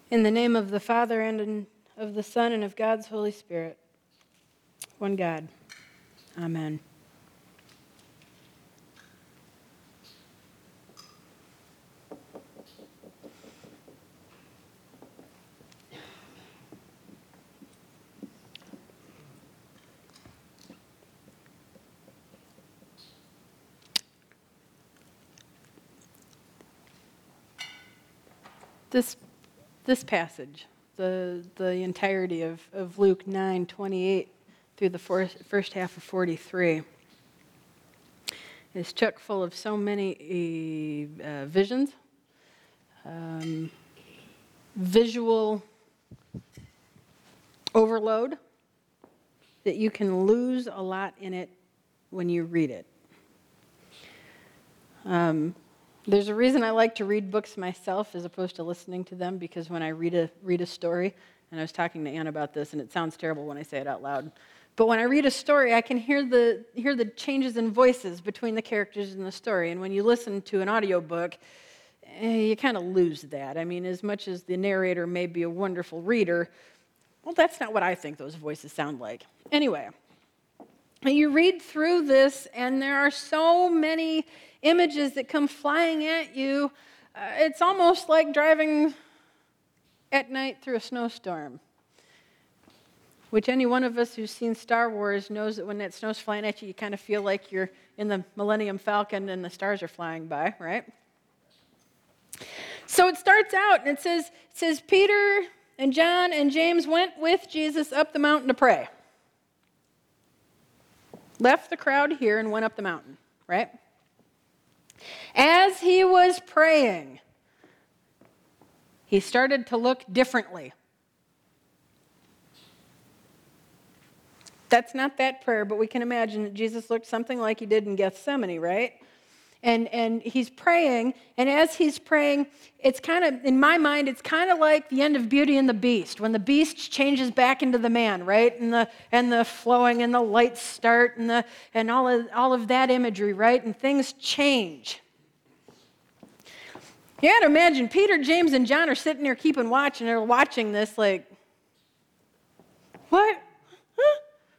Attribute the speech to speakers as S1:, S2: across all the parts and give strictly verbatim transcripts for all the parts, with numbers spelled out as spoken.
S1: In the name of the Father, and in, of the Son, and of God's Holy Spirit. One God. Amen. This this passage, the the entirety of, of Luke nine twenty-eight through the first, first half of forty-three, is chock full of so many uh, visions, um, visual overload, that you can lose a lot in it when you read it. Um, There's a reason I like to read books myself as opposed to listening to them, because when I read a read a story, and I was talking to Ann about this, and it sounds terrible when I say it out loud, but when I read a story, I can hear the hear the changes in voices between the characters in the story. And when you listen to an audiobook, eh, you kind of lose that. I mean, as much as the narrator may be a wonderful reader, well, that's not what I think those voices sound like. Anyway, you read through this, and there are so many images that come flying at you. Uh, it's almost like driving at night through a snowstorm, which any one of us who's seen Star Wars knows that when that snow's flying at you, you kind of feel like you're in the Millennium Falcon and the stars are flying by, right? So it starts out, and it says, it says Peter and John and James went with Jesus up the mountain to pray. Left the crowd here and went up the mountain, right? As he was praying, he started to look differently. That's not that prayer, but we can imagine that Jesus looked something like he did in Gethsemane, right? And and he's praying, and as he's praying, it's kind of, in my mind, it's kind of like the end of Beauty and the Beast, when the beast changes back into the man, right? And the and the flowing and the lights start and the and all of all of that imagery, right? And things change. You got to imagine Peter, James, and John are sitting there keeping watch, and they're watching this like, what? Huh?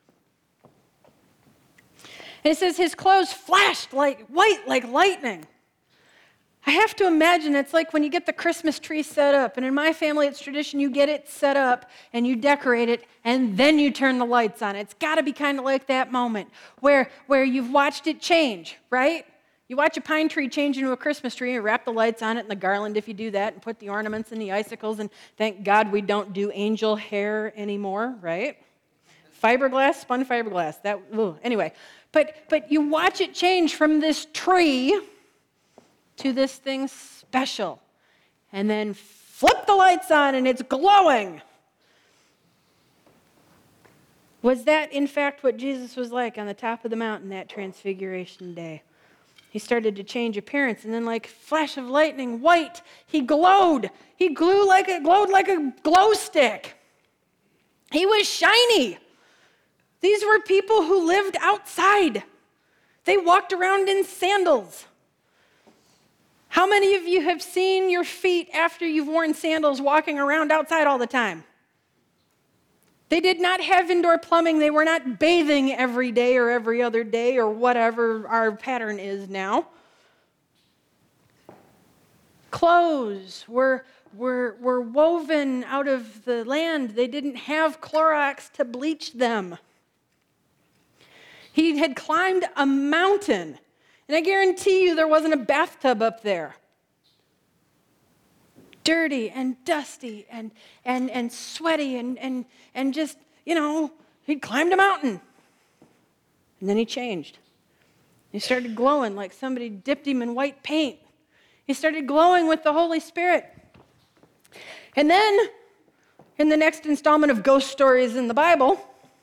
S1: And it says his clothes flashed like white, like lightning. I have to imagine it's like when you get the Christmas tree set up, and in my family it's tradition, you get it set up and you decorate it and then you turn the lights on. It's got to be kind of like that moment where, where you've watched it change, right? You watch a pine tree change into a Christmas tree and wrap the lights on it and the garland if you do that, and put the ornaments and the icicles, and thank God we don't do angel hair anymore, right? Fiberglass, spun fiberglass. That ooh, anyway, but but you watch it change from this tree to this thing special, and then flip the lights on and it's glowing. Was that in fact what Jesus was like on the top of the mountain that transfiguration day? He started to change appearance, and then like flash of lightning, white, he glowed. He glowed like a glowed like a glow stick. He was shiny. These were people who lived outside. They walked around in sandals. How many of you have seen your feet after you've worn sandals walking around outside all the time? They did not have indoor plumbing. They were not bathing every day or every other day or whatever our pattern is now. Clothes were, were, were woven out of the land. They didn't have Clorox to bleach them. He had climbed a mountain, and I guarantee you there wasn't a bathtub up there. Dirty and dusty and and and sweaty and and and just, you know, he'd climbed a mountain. And then he changed. He started glowing like somebody dipped him in white paint. He started glowing with the Holy Spirit. And then, in the next installment of ghost stories in the Bible,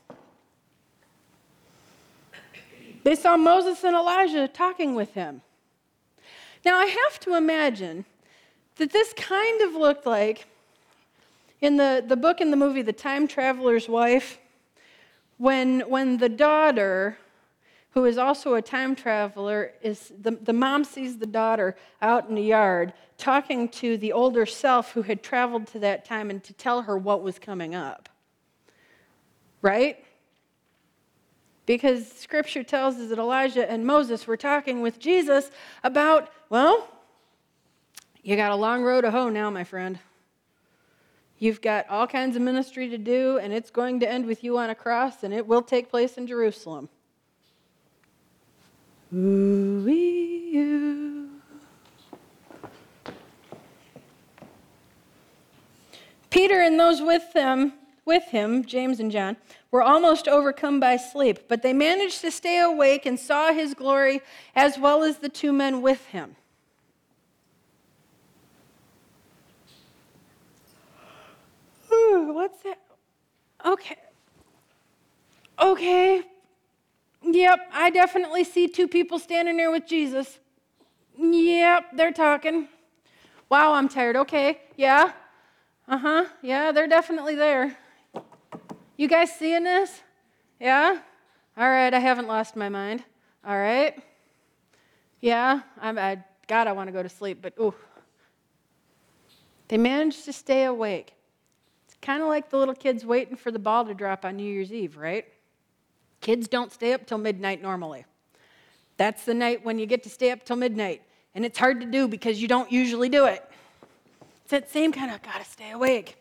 S1: they saw Moses and Elijah talking with him. Now, I have to imagine that this kind of looked like, in the, the book and the movie, The Time Traveler's Wife, when, when the daughter who is also a time traveler, is the, the mom sees the daughter out in the yard talking to the older self who had traveled to that time and to tell her what was coming up. Right? Because Scripture tells us that Elijah and Moses were talking with Jesus about, well, you got a long road to hoe now, my friend. You've got all kinds of ministry to do, and it's going to end with you on a cross, and it will take place in Jerusalem. Ooh-wee-oo. Peter and those with them, with him, James and John, were almost overcome by sleep, but they managed to stay awake and saw his glory as well as the two men with him. Ooh, what's that? Okay. Okay. Yep, I definitely see two people standing there with Jesus. Yep, they're talking. Wow, I'm tired. Okay, yeah. Uh-huh, yeah, they're definitely there. You guys seeing this? Yeah? All right, I haven't lost my mind. All right. Yeah, I'm, I, God, I want to go to sleep, but ooh. They managed to stay awake. It's kind of like the little kids waiting for the ball to drop on New Year's Eve, right? Kids don't stay up till midnight normally. That's the night when you get to stay up till midnight. And it's hard to do because you don't usually do it. It's that same kind of gotta stay awake.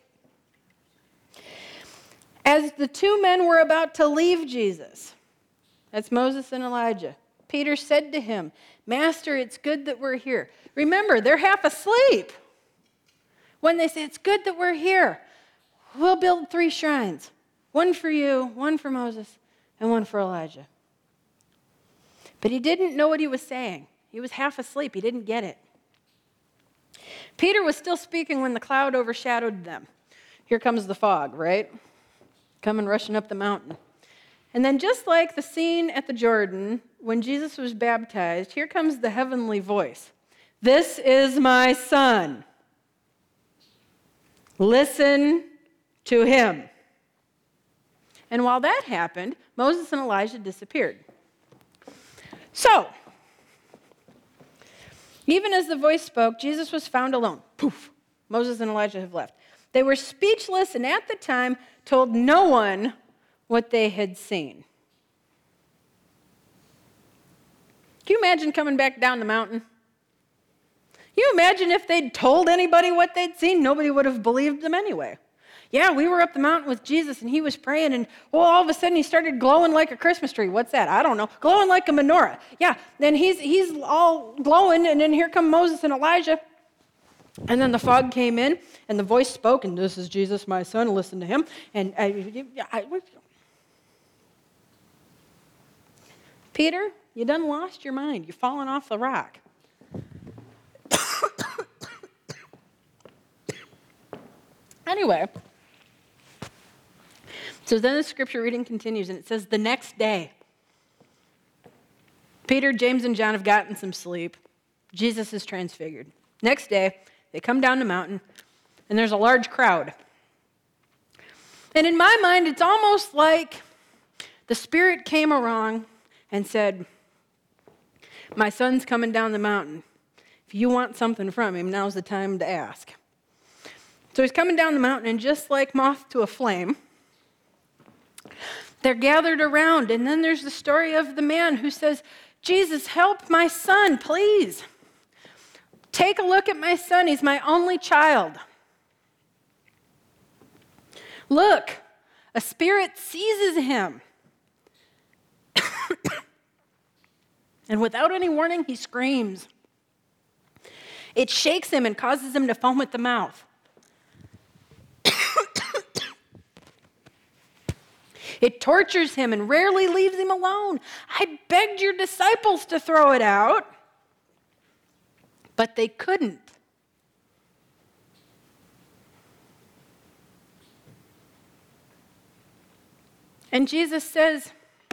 S1: As the two men were about to leave Jesus, that's Moses and Elijah, Peter said to him, Master, it's good that we're here. Remember, they're half asleep. When they say, it's good that we're here, we'll build three shrines. One for you, one for Moses, and one for Elijah. But he didn't know what he was saying. He was half asleep. He didn't get it. Peter was still speaking when the cloud overshadowed them. Here comes the fog, right? Coming rushing up the mountain. And then just like the scene at the Jordan when Jesus was baptized, here comes the heavenly voice. This is my son. Listen to him. And while that happened, Moses and Elijah disappeared. So, even as the voice spoke, Jesus was found alone. Poof! Moses and Elijah have left. They were speechless and at the time told no one what they had seen. Can you imagine coming back down the mountain? Can you imagine if they'd told anybody what they'd seen? Nobody would have believed them anyway. Yeah, we were up the mountain with Jesus, and he was praying, and well, all of a sudden he started glowing like a Christmas tree. What's that? I don't know. Glowing like a menorah. Yeah, then he's he's all glowing, and then here come Moses and Elijah. And then the fog came in, and the voice spoke, and this is Jesus, my son, listen to him. And I, I, I, Peter, you done lost your mind. You've fallen off the rock. Anyway, so then the scripture reading continues, and it says, the next day, Peter, James, and John have gotten some sleep. Jesus is transfigured. Next day, they come down the mountain, and there's a large crowd. And in my mind, it's almost like the Spirit came along and said, my son's coming down the mountain. If you want something from him, now's the time to ask. So he's coming down the mountain, and just like moth to a flame, they're gathered around. And then there's the story of the man who says, Jesus, help my son, please. Take a look at my son. He's my only child. Look, a spirit seizes him. And without any warning, he screams. It shakes him and causes him to foam at the mouth. It tortures him and rarely leaves him alone. I begged your disciples to throw it out, but they couldn't. And Jesus says,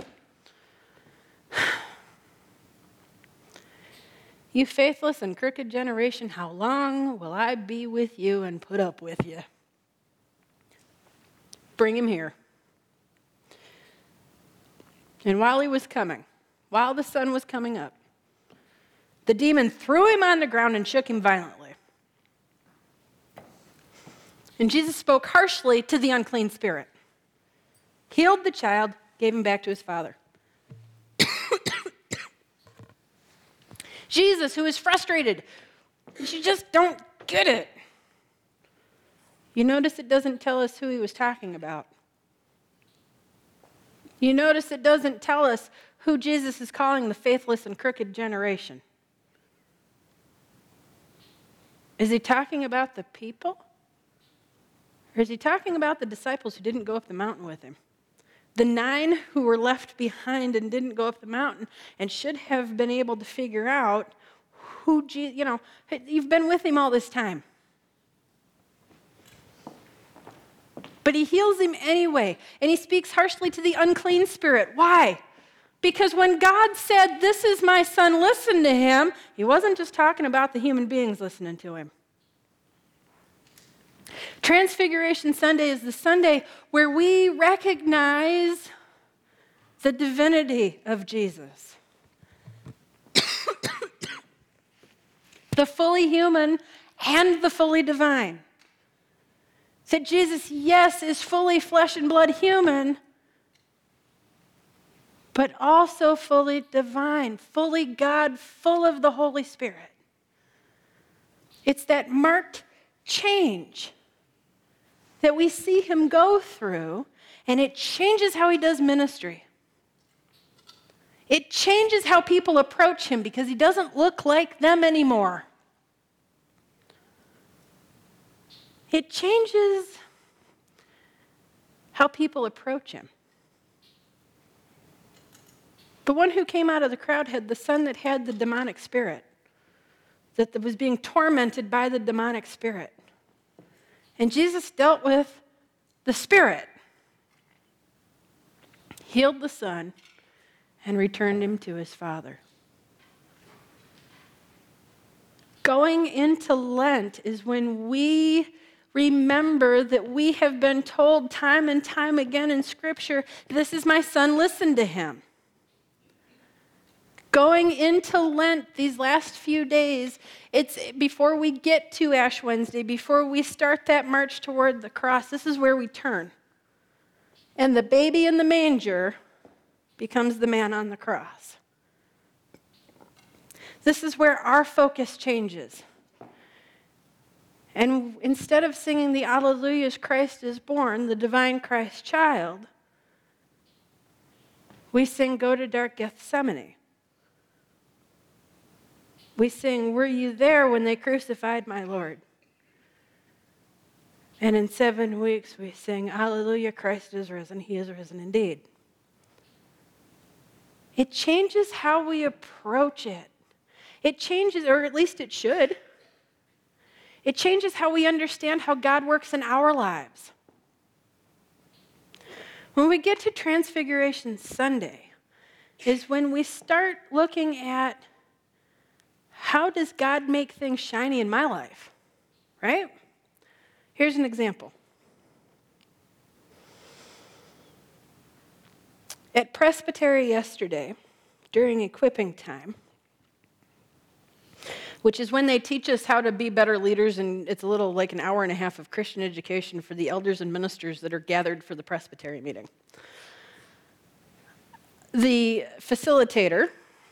S1: you faithless and crooked generation, how long will I be with you and put up with you? Bring him here. And while he was coming, while the sun was coming up, the demon threw him on the ground and shook him violently. And Jesus spoke harshly to the unclean spirit, healed the child, gave him back to his father. Jesus, who is frustrated, you just don't get it. You notice it doesn't tell us who he was talking about. You notice it doesn't tell us who Jesus is calling the faithless and crooked generation. Is he talking about the people? Or is he talking about the disciples who didn't go up the mountain with him? The nine who were left behind and didn't go up the mountain and should have been able to figure out who, Jesus, you know, you've been with him all this time. But he heals him anyway, and he speaks harshly to the unclean spirit. Why? Because when God said, "This is my son, listen to him," he wasn't just talking about the human beings listening to him. Transfiguration Sunday is the Sunday where we recognize the divinity of Jesus. The fully human and the fully divine. That Jesus, yes, is fully flesh and blood human, but also fully divine, fully God, full of the Holy Spirit. It's that marked change that we see him go through, and it changes how he does ministry. It changes how people approach him because he doesn't look like them anymore. It changes how people approach him. The one who came out of the crowd had the son that had the demonic spirit, that was being tormented by the demonic spirit. And Jesus dealt with the spirit, healed the son, and returned him to his father. Going into Lent is when we remember that we have been told time and time again in Scripture, "This is my son, listen to him." Going into Lent these last few days, it's before we get to Ash Wednesday, before we start that march toward the cross, this is where we turn. And the baby in the manger becomes the man on the cross. This is where our focus changes. And instead of singing the Alleluias, Christ is born, the divine Christ child, we sing Go to Dark Gethsemane. We sing, Were you there when they crucified my Lord? And in seven weeks we sing, Alleluia, Christ is risen, he is risen indeed. It changes how we approach it. It changes, or at least it should. It changes how we understand how God works in our lives. When we get to Transfiguration Sunday is when we start looking at how does God make things shiny in my life, right? Here's an example. At Presbytery yesterday, during equipping time, which is when they teach us how to be better leaders, and it's a little like an hour and a half of Christian education for the elders and ministers that are gathered for the Presbytery meeting. The facilitator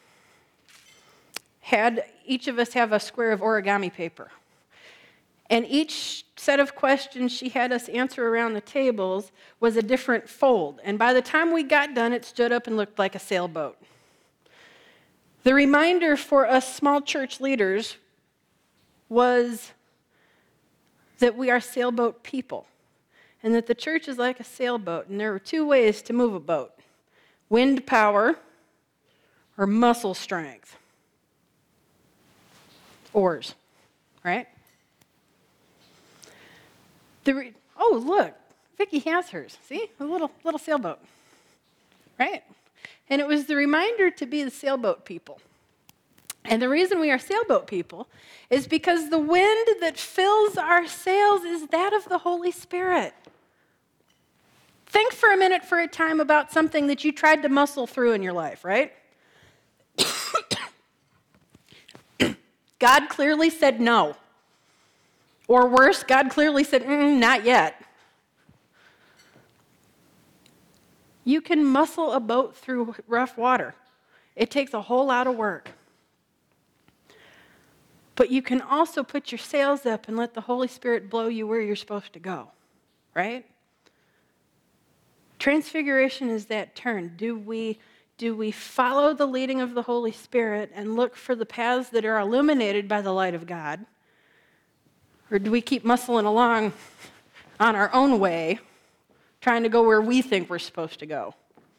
S1: had each of us have a square of origami paper. And each set of questions she had us answer around the tables was a different fold. And by the time we got done, it stood up and looked like a sailboat. The reminder for us small church leaders was that we are sailboat people, and that the church is like a sailboat, and there are two ways to move a boat: wind power or muscle strength. Oars, right? The re- oh, look, Vicki has hers. See, a little little sailboat, right? And it was the reminder to be the sailboat people. And the reason we are sailboat people is because the wind that fills our sails is that of the Holy Spirit. Think for a minute for a time about something that you tried to muscle through in your life, right? God clearly said no. Or worse, God clearly said, mm, not yet. You can muscle a boat through rough water. It takes a whole lot of work. But you can also put your sails up and let the Holy Spirit blow you where you're supposed to go, right? Transfiguration is that turn. Do we, do we follow the leading of the Holy Spirit and look for the paths that are illuminated by the light of God? Or do we keep muscling along on our own way, trying to go where we think we're supposed to go?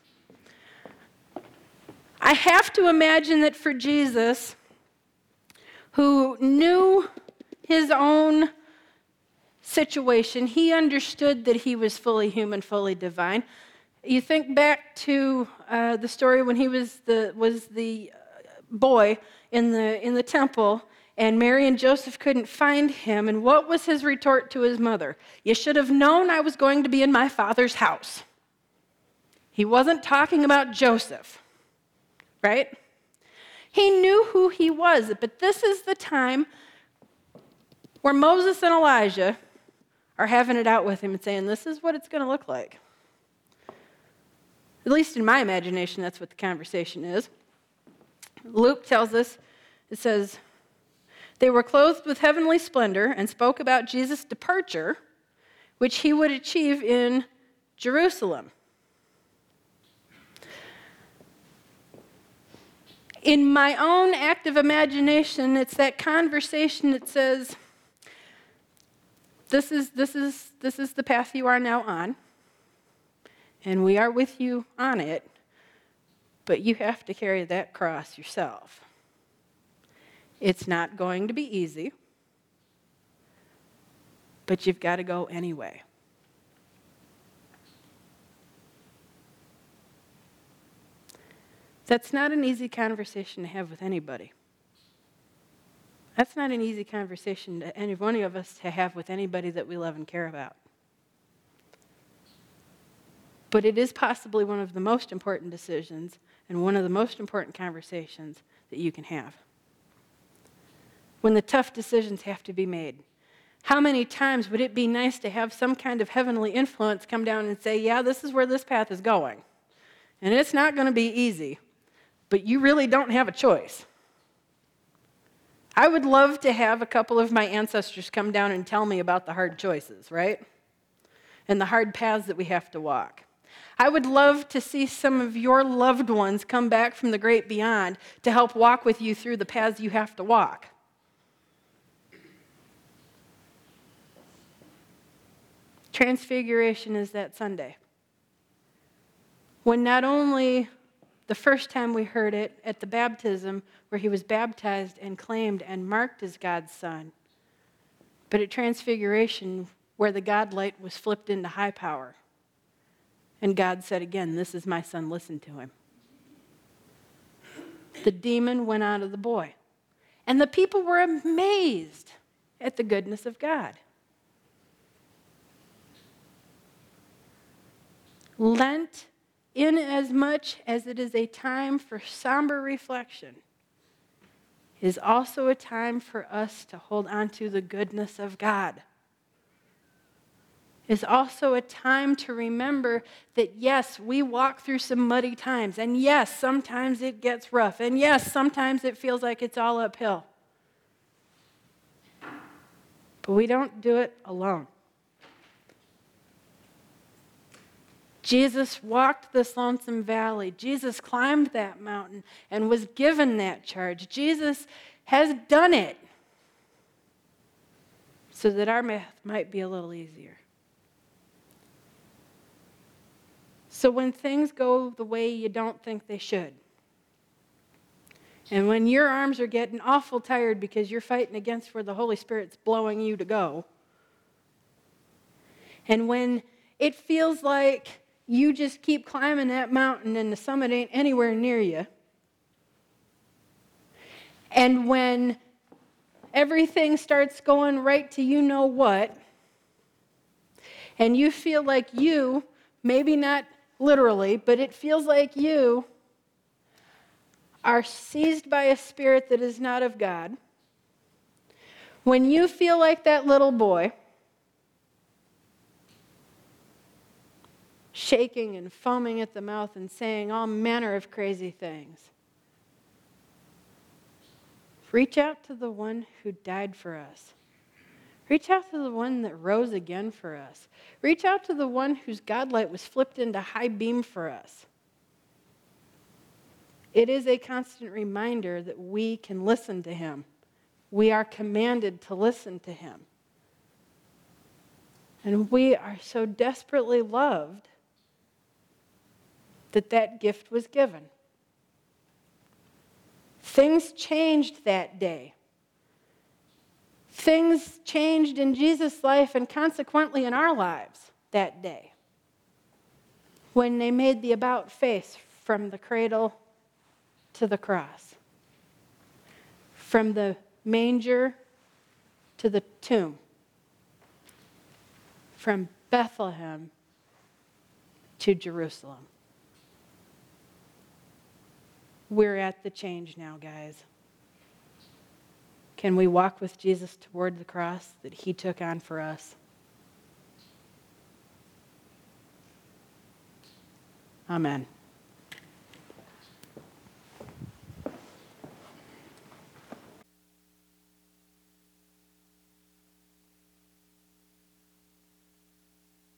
S1: I have to imagine that for Jesus, who knew his own situation, he understood that he was fully human, fully divine. You think back to uh, the story when he was the was the boy in the in the temple, and Mary and Joseph couldn't find him. And what was his retort to his mother? You should have known I was going to be in my father's house. He wasn't talking about Joseph, right? He knew who he was, but this is the time where Moses and Elijah are having it out with him and saying, this is what it's going to look like. At least in my imagination, that's what the conversation is. Luke tells us, it says, they were clothed with heavenly splendor and spoke about Jesus' departure, which he would achieve in Jerusalem. In my own active imagination, it's that conversation that says, this is, this is, this is the path you are now on, and we are with you on it, but you have to carry that cross yourself. It's not going to be easy, but you've got to go anyway. That's not an easy conversation to have with anybody. That's not an easy conversation to any one of us to have with anybody that we love and care about. But it is possibly one of the most important decisions and one of the most important conversations that you can have. When the tough decisions have to be made. How many times would it be nice to have some kind of heavenly influence come down and say, yeah, this is where this path is going. And it's not going to be easy. But you really don't have a choice. I would love to have a couple of my ancestors come down and tell me about the hard choices, right? And the hard paths that we have to walk. I would love to see some of your loved ones come back from the great beyond to help walk with you through the paths you have to walk. Transfiguration is that Sunday, when not only the first time we heard it at the baptism, where he was baptized and claimed and marked as God's son, but at Transfiguration, where the God light was flipped into high power. And God said again, this is my son, listen to him. The demon went out of the boy. And the people were amazed at the goodness of God. Lent, in as much as it is a time for somber reflection, is also a time for us to hold on to the goodness of God. Is also a time to remember that, yes, we walk through some muddy times, and yes, sometimes it gets rough, and yes, sometimes it feels like it's all uphill. But we don't do it alone. Jesus walked this lonesome valley. Jesus climbed that mountain and was given that charge. Jesus has done it so that our math might be a little easier. So when things go the way you don't think they should, and when your arms are getting awful tired because you're fighting against where the Holy Spirit's blowing you to go, and when it feels like you just keep climbing that mountain and the summit ain't anywhere near you, and when everything starts going right to you know what, and you feel like you, maybe not literally, but it feels like you are seized by a spirit that is not of God, When you feel like that little boy, shaking and foaming at the mouth and saying all manner of crazy things, reach out to the one who died for us. Reach out to the one that rose again for us. Reach out to the one whose godlight was flipped into high beam for us. It is a constant reminder that we can listen to him. We are commanded to listen to him. And we are so desperately loved that that gift was given. Things changed that day. Things changed in Jesus' life and consequently in our lives that day when they made the about face from the cradle to the cross, from the manger to the tomb, from Bethlehem to Jerusalem. We're at the change now, guys. Can we walk with Jesus toward the cross that he took on for us? Amen.